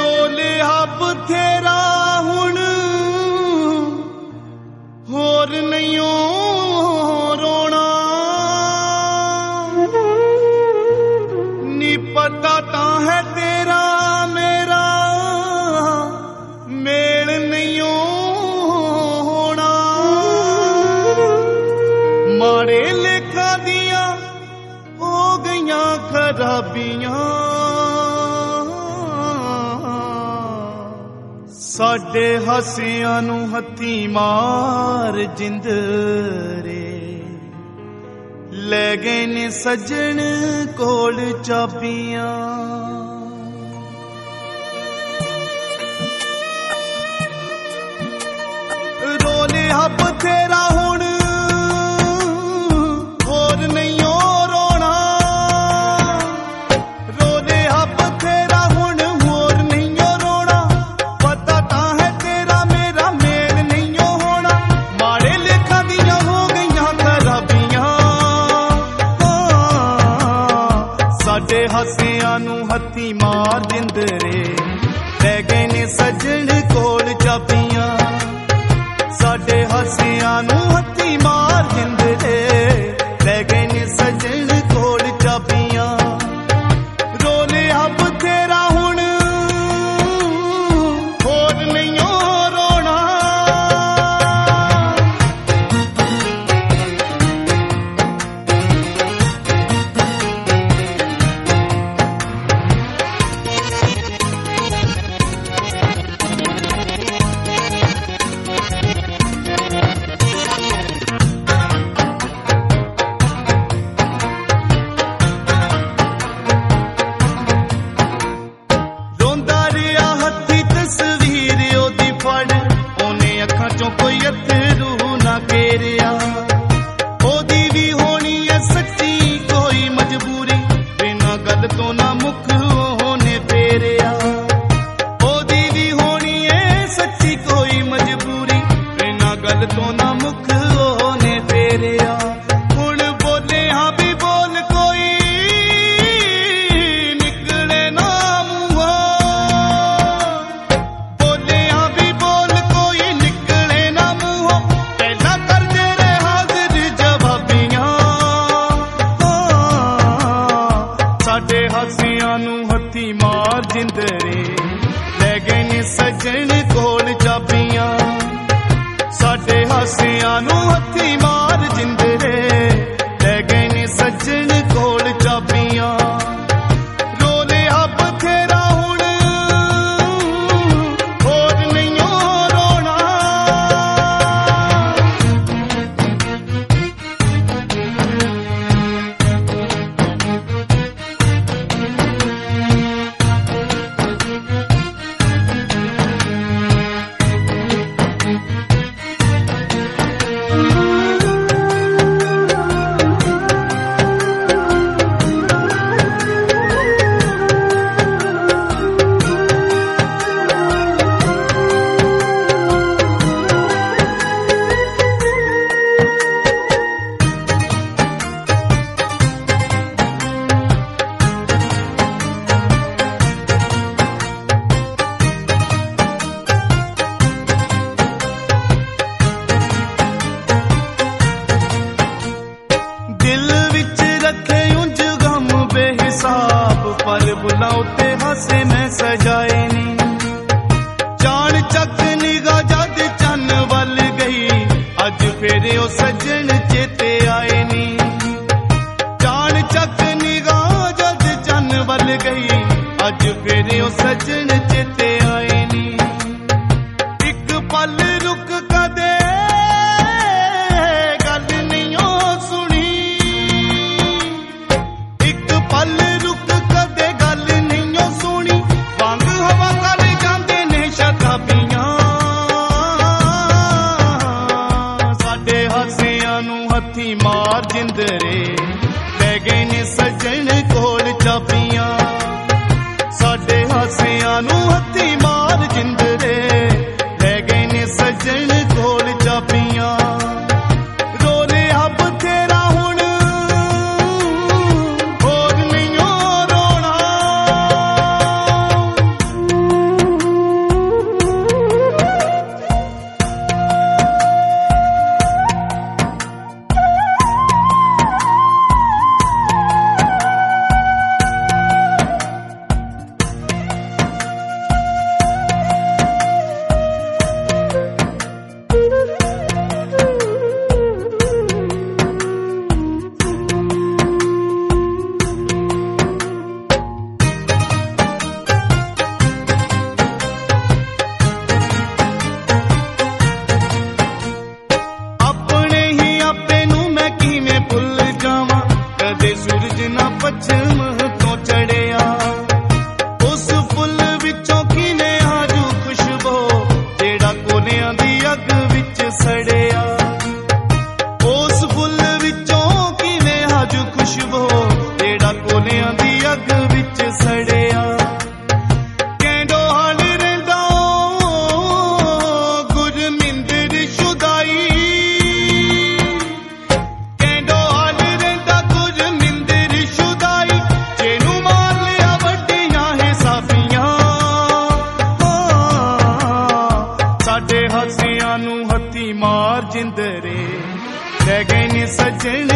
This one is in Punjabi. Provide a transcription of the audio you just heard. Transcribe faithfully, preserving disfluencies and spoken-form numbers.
ਰੋਲਿਆ ਬਥੇਰਾ ਹੁਣ ਹੋਰ ਨਹੀਂ ਰੋਣਾ ਨੀ ਪਤਾ ਤਾਂ ਹੈ ਤੇਰਾ ਮੇਰਾ ਮੇਲ ਨਹੀਂ ਹੋਣਾ ਮਾੜੇ ਲੇਖਾਂ ਦੀਆਂ ਹੋ ਗਈਆਂ ਖਰਾਬੀਆਂ ਸਾਡੇ ਹਾਸਿਆਂ ਨੂੰ ਹੱਥੀ ਮਾਰ ਜਿੰਦਰੇ ਲੈ ਗਏ ਨੇ ਸੱਜਣ ਕੋਲ ਚਾਬੀਆਂ ਰੋਲਿਆ ਬਥੇਰਾ ਹੁਣ ਹੋਰ ਨਹੀਂ ਰੋਣਾ ਰੋਲਿਆ ਬਥੇਰਾ ਹੁਣ ਹੋਰ ਨਹੀਂ ਰੋਣਾ ਪਤਾ ਤਾਂ ਹੈ ਤੇਰਾ ਮੇਰਾ ਮੇਲ ਨਹੀਂ ਹੋਣਾ ਮਾੜੇ ਲੇਖਾਂ ਦੀਆਂ ਹੋ ਗਈਆਂ ਖਰਾਬੀਆਂ ਸਾਡੇ ਹਾਸਿਆਂ ਨੂੰ ਹੱਥੀ ਮਾਰ ਜਿੰਦਰੇ ਲੈ ਗਏ ਨੇ ਸੱਜਣ ਕੋਲ ਚਾਬੀਆਂ ਸਾਡੇ ਹਾਸਿਆਂ ਨੂੰ ਹੱਥੀ ਮਾਰ ਜਿੰਦਰੇ ਲੈ ਗਏ ਨੇ ਸੱਜਣ ਕੋਲ ਚਾਬੀਆਂ ਰੋਲਿਆ ਬਥੇਰਾ ਹੁਣ ਹੋਰ ਨਹੀਂ ਰੋਣਾ ਕੋਈ ਅਥਰੂ ਨਾ ਘੇਰਿਆ ਉਹਦੀ ਵੀ ਹੋਣੀ ਐ ਸੱਚੀ ਕੋਈ ਮਜਬੂਰੀ ਬਿਨਾਂ ਗੱਲ ਤੋਂ ਨਾ ਮੁੱਖ ਉਹਨੇ ਫੇਰਿਆ ਉਹਦੀ ਵੀ ਹੋਣੀ ਐ ਸੱਚੀ ਕੋਈ ਮਜਬੂਰੀ ਬਿਨਾਂ ਗੱਲ ਤੋਂ ਨਾ ਮੁੱਖ ਉਹਨੇ ਫੇਰਿਆ ਹੁਣ ਬੋਲੇ ਹਾਂ ਵੀ ਬੋਲ ਕੋਈ ਨਿਕਲੇ ਨਾ ਸਾਡੇ ਹਾਸਿਆਂ ਨੂੰ ਹੱਥੀ ਮਾਰ ਜਿੰਦਰੇ ਲੈ ਗਏ ਨੇ ਸੱਜਣ ਕੋਲ ਚਾਬੀਆਂ ਸਾਡੇ ਹਾਸਿਆਂ ਨੂੰ ਹੱਥੀ ਮਾਰ ਜਿੰਦਰੇ ਲੈ ਗਏ ਨੇ ਸੱਜਣ ਕੋਲ ਚਾਬੀਆਂ ਰੋਲਿਆ ਬਥੇਰਾ ਹੁਣ ਹੋਰ ਨਹੀਂ ਰੋਣਾ पर बुला उत्ते हासे मैं सजाए नी जान चक निगाह जद चन वल गई अज फेरे ओ सजन चेते आए नी जान चक निगाह जद चन वल गई अज फेरे ओ सजन चेते आए नी एक पल रुक कदे गल नहीं सुनी एक पल रुक हथी मार जिंदरे लै गए ने सजन कोल चाबियां साडे हासियां नूं हथी ਸਜਣ